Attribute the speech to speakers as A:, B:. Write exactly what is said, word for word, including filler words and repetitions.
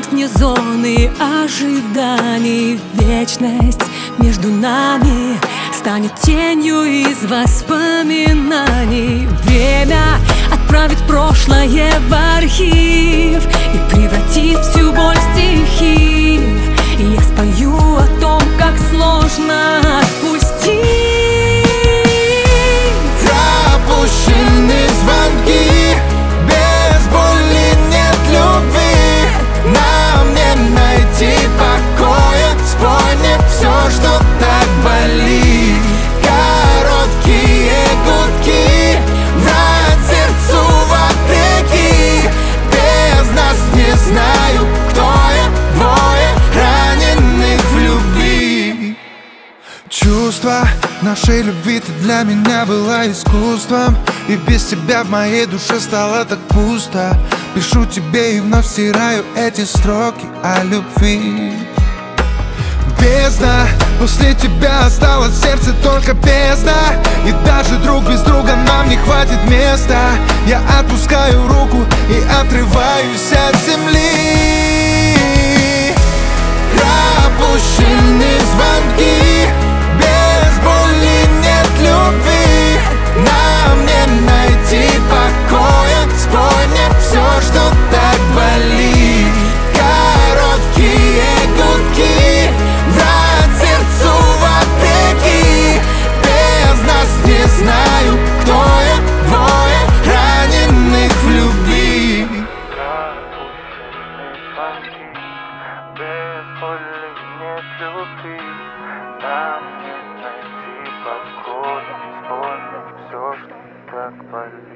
A: Пройдет вне зоны ожиданий. Вечность между нами станет тенью из воспоминаний. Время отправит прошлое в архив и превратит всю боль в стихи. И я спою о том, как сложно отпустить.
B: Пропущены звонки, без боли нет любви. Нам не найти покоя, спой мне все, что так болит. Короткие гудки, врать сердцу вопреки. Без нас не знаю, кто я, двое раненых в любви. Чувство нашей любви, ты для меня была искусством. И без тебя в моей душе стало так пусто. Пишу тебе и вновь стираю эти строки о любви. Бездна, после тебя осталось в сердце только бездна. И даже друг без друга нам не хватит места. Я отпускаю руку и отрываюсь от земли. Пропущены звонки, без боли нет любви. Нам не найти покоя, спой мне все, что так болит. Короткие гудки, врать сердцу вопреки. Без нас не знаю, кто я, двое раненых в любви.
C: Пропущены звонки, без боли нет любви. Нам не найти покоя, спой мне все, что так болит.